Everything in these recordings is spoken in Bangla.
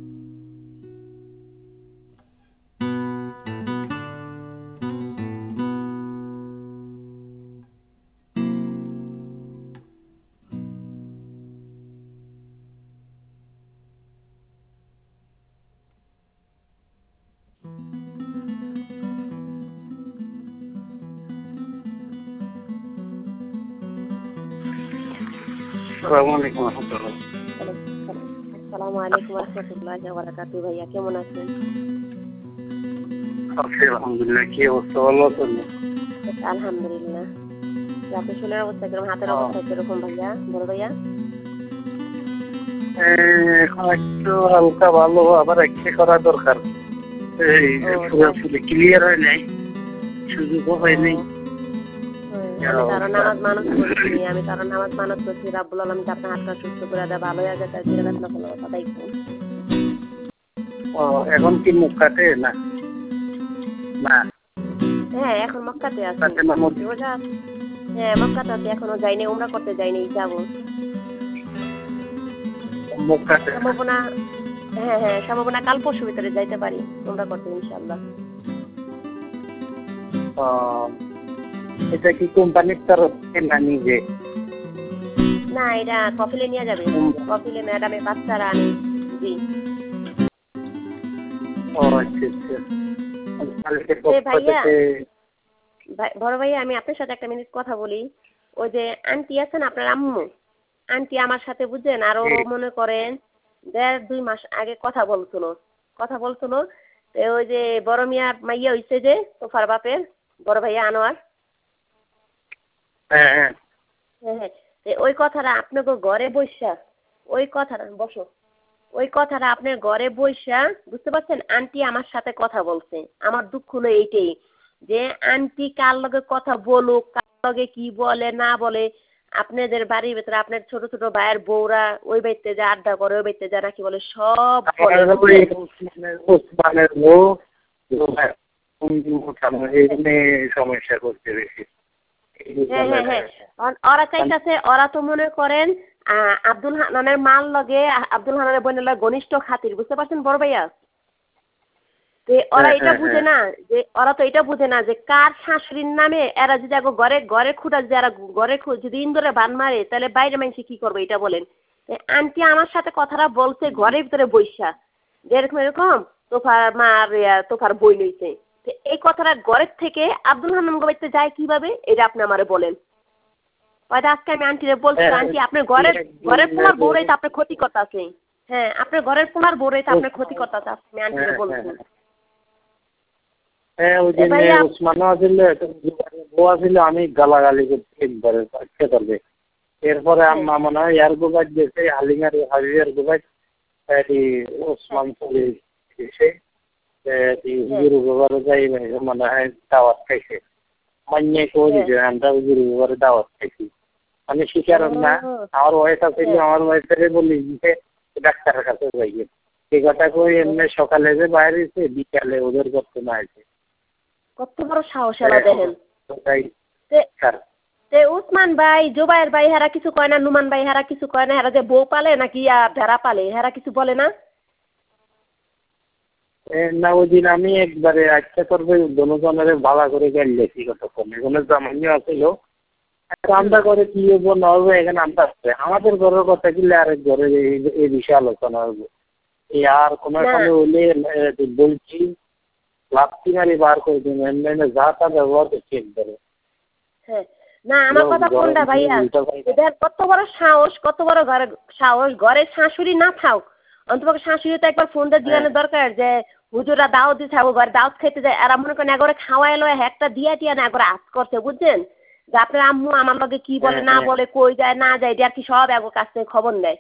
আসসালামু আলাইকুম রহমতুল্লাহ। আসসালামু আলাইকুম রহমতুল্লাহি ওয়া বারাকাতুহু। ভাইয়া কেমন আছেন? আছি আলহামদুলিল্লাহ। কি অবস্থা, ভালো আছেন? আলহামদুলিল্লাহ। আপনি শরীরের অবস্থা কিরকম, হাতের অবস্থা কিরকম ভাইয়া, বড় ভাইয়া? এখন একটু হালকা ভালো, আবার এক্সরে করা দরকার। ক্লিয়ার হয় নাই, সুযোগও হয়নি। আমি কারো নামাজ মানত করছি রাব্বুল আলামিন আপনার হাতটা সুস্থ করে দেয়, ভালো হয়ে গেছে, জিরে বেদনা কোনো কথাই কম। এখন কি মুখ কাটে না? না, হ্যাঁ এখন মক্কাতে আছি। রোজা, হ্যাঁ মক্কাতে আছি, এখনো যাইনি, উমরা করতে যাইনি, যাবো। মুখ কাটে সম্ভাবনা, হ্যাঁ সম্ভাবনা কাল পরশু ভিতরে যাইতে পারি উমরা করতে ইনশাআল্লাহ। এটা কি কোম্পানির তরফ থেকে না নিজে? না, এটা কফিলে নিয়ে যাবে, কফিলে ম্যাডামের বাচ্চারা আমি। জি। ভাইয়া, বড় ভাইয়া আমি আপনার সাথে একটা মিনিট কথা বলি। ওই যে আন্টি আছেন আপনার আম্মু, আন্টি আমার সাথে বুঝছেন আরো মনে করেন 1.5-2 মাস আগে কথা বলছিল। ওই যে বড় মিয়ার মাইয়া হইছে যে তোফার বাপের বড় ভাইয়া আনোয়ার, হ্যাঁ ওই কথাটা আপনাকে ঘরে বসা, ওই কথাটা বসো, ওই কথাটা আপনার ঘরে বসা বুঝতে পারছেন, আন্টি আমার সাথে কথা বলছে। আমার দুঃখ হলো এইটাই যে আন্টি কার লগে কথা বলুক, কার লগে কি বলে না বলে, আপনাদের বাড়ির ভেতরে আপনার ছোট ছোট ভাইয়ের বউরা ওই বাড়িতে যা আড্ডা করে, ওই বাড়িতে যা নাকি বলে সব সমস্যা করতে বেশি। হ্যাঁ ওরা চাইতেছে, ওরা তো মনে করেন আব্দুল হান্নানের মাল লগে আব্দুল হান্নানের বোনের লগে ঘনিষ্ঠ খাতির, বুঝতে পারছেন বড় ভাইয়া? ওরা এটা বুঝে না যে, ওরা তো এটা বুঝে না যে কার শাশুড়ির নামে এরা যদি ঘরে খুঁটা যদি এরা যদি ইন্দুরে বান মারে তাহলে বাইরে মানুষ কি করবে এটা বলেন। আন্টি আমার সাথে কথাটা বলছে ঘরের ভিতরে বৈশা, এরকম তোফার মার তোফার বই লইছে। এই কথাটা ঘরের থেকে আব্দুল হান্নান বাড়িতে যায় কিভাবে এটা আপনি আমারে বলেন। আজকে আমি আন্টিরে বলছি, আন্টি আপনার ঘরের পোলার বউরাই তো আপনার ক্ষতি করতেছে। হ্যাঁ আপনার ঘরের পোলার বউরাই তো আপনার ক্ষতি করতেছে, আপনি আন্টিরে বলছেন। আমি গালাগালি করতে, এরপরে আম্মা মনে হয় এয়ার গোবাইট গেছে, হালিমার হাবিবের গোবাইট ওসমান চলে গেছে, যাই মনে হয় দাওয়াত খাইছে, মান্যে করে দিছে আমরা হুজুর দাওয়াত খাইছি। আমি শিকার না, আমার ওয়াইফ আছে, আমার ওয়াইফের বলি যে ডাক্তারের কাছে যাই, এই কথা কই এমনি সকালে যে বাইরে বিকালে ওদের করতে না আছে। কত বড় সাহস এলা দেখেন। উসমান ভাই, জুবাইর ভাই হেরা কিছু কয় না, নুমান ভাই হেরা কিছু কয় না, হেরা যে বউ পালে নাকি ভেড়া পালে হেরা কিছু বলে না? না ওই দিন আমি একবারে আচ্ছা করবে দোনোজনের ভালো করে গেলেছি কতক্ষণ, এখানে জামাইও আসছিল, আমরা করে কি হবো না হবে এখানে আমরা আসছে, আমাদের ঘরের কথা কিনলে আরেক ঘরে এই বিষয়ে আলোচনা হবে। এই আর কোনো হলে বলছি লাপ্তি মারি বার করে দিন, এমনি যা তা ব্যবহার করছি একবারে। হ্যাঁ না আমার কথা কোনটা ভাইয়া, এদের কত বড় সাহস, কত বড় সাহস, ঘরে শাশুড়ি না থাক অন্তত শাশুড়ি তো একবার ফোনটা দিয়ানোর দরকার যে হুজুরা দাওয়াত দিতে হবে, ঘরে দাওয়াত খেতে যায়, এরা মনে করেন একবারে খাওয়াই লয় একটা দিয়া টিয়া না একবারে আজ করছে, বুঝছেন যে আপনার আম্মু আমার লগে কি বলে না বলে, কই যায় না যায় এটা আর কি সব একবার কাছ থেকে খবর নেয়।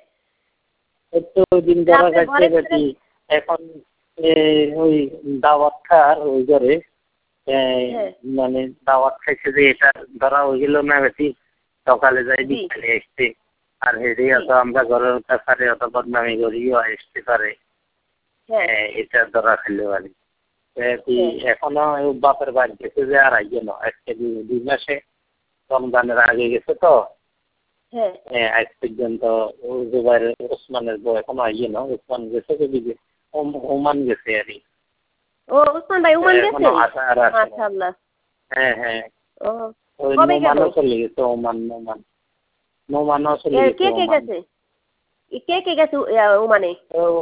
এখন ওই দাওয়াত খার ওই ঘরে মানে দাওয়াত খাইছে যে এটা ধরা হয়ে গেল না বেশি, সকালে যাই বিকালে এসছে, আর হেরে অত আমরা ঘরের কাছে অত বদনামি করিও আসতে পারে, এটা ধরা খেলে পারি। এখনো বাপের বাড়ি গেছে যে আর আইয়ে না, আজকে 2 মাসে রমজানের আগে গেছে তো, আজ পর্যন্ত জুবাইর ওসমানের বউ এখনো আইয়ে না। ওসমান গেছে দিকে ওমান গেছে আর কি। ও ওসমান ভাই ওমান গেছে? মাশাআল্লাহ। হ্যাঁ ও ওই কবে গেল? নোমানও চলে গেছে। নোমানও চলে গেছে। কে গেছে? কে গেছে ওমানে?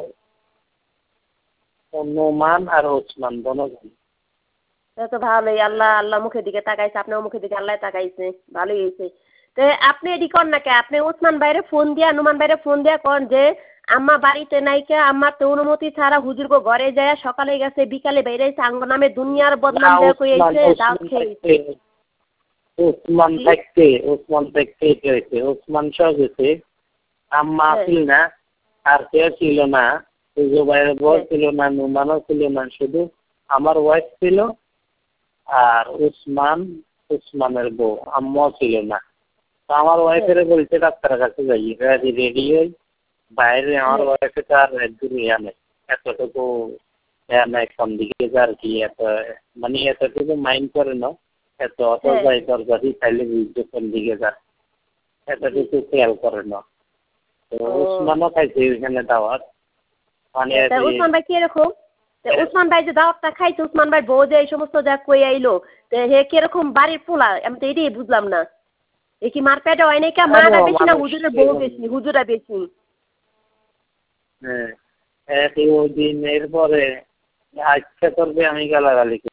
নোমান আর ওসমান দুজন। তো ভালোই, আল্লাহ মুখের দিকে তাকাইছে, আপনার মুখের দিকে আল্লাহ তাকাইছে, ভালোই হয়েছে। তো আপনি এডি কর না কে, আপনি ওসমান ভাইরে ফোন দিয়া, নুমান ভাইরে ফোন দিয়া কন যে আম্মা বাড়িতে নাই কে, আম্মার তো অনুমতি ছাড়া হুজুরগো ঘরে যায়, সকালে গেছে বিকালে বেরিয়েছে, আঙ্গ নামে দুনিয়ার বদনাম দেয়া কইছে, দাওয়াত খেয়েছে। ওসমান থাকতে হয়েছে। ওসমান সহ গেছে, আম্মা ছিল না, আর কেউ ছিল না, জুবাইরের বউ ছিল না, নুমানও ছিল না, শুধু আমার ওয়াইফ ছিল আর ওসমানের বউ, আম্মাও ছিল না। তো আমার ওয়াইফের বলছে ডাক্তারের কাছে যাই, রেডি হই বাইরে। আমার ওয়াইফে তো আর দূর ইয়া নেই, এতটুকু ইয়া নাই, কোন দিকে আর কি এত মানে এতটুকু মাইন্ড করে না, এত অত যাই দরকারি তাইলে বুঝতে কোন দিকে যা, এতটুকু খেয়াল করে না। তো ওসমানও খাইছে ওইখানে দাওয়াত। মানে ওসমান ভাই কিরকম? ওসমান ভাই যে দাওয়াতটা খাইছে, ওসমান ভাই বউ যে এই সমস্ত যা কই আইলো, হে কিরকম বাড়ির পোলা, আমি তো এটাই বুঝলাম না। এ কি মার পেটে হয় নাই, মাটা বেশি না হুজুরের বউ বেশি, হুজুরা বেশি? ওই দিন এরপরে আজকে করবে আমি গালাগালি